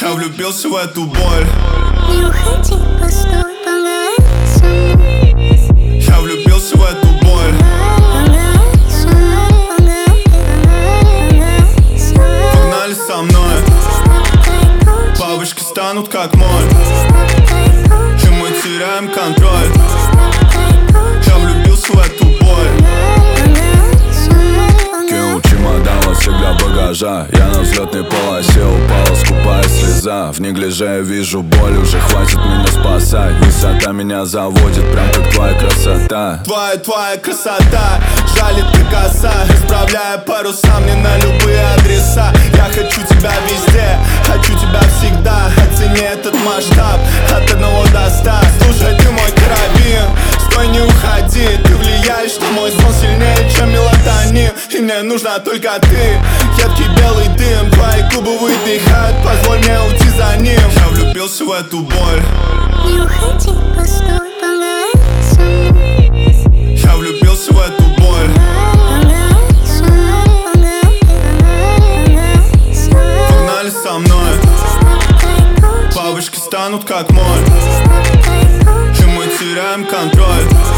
Я влюбился в эту боль. Не уходи, постой, поговори со мной. Я влюбился в эту боль. Поговори со мной, поговори со мной. Погнали со мной. Бабочки станут как моль, и мы теряем контроль. Я влюбился в эту боль. Кинул чемодан во всех для багажа. Я на взлетной полосе, упала скупая слеза. В неглиже я вижу боль, уже хватит меня спасать. Высота меня заводит, прям как твоя красота. Твоя красота, жалит ты коса. Исправляя паруса мне на любые адреса. Я хочу тебя везде, хочу тебя всегда. Оцени этот масштаб от 1 до 100. Слушай, ты мой карабин, стой, не уходи. Ты влияешь на мой сон сильнее, чем мелатонин. И мне нужна только ты, едкий белый дым. Твои губы выдыхают, позволь мне уйти за ним. Я влюбился в эту боль. Не уходи, постой, поговори со мной. Я влюбился в эту боль. Поговори со мной, поговори со мной. Погнали со мной. Бабочки станут как моль, и мы теряем контроль.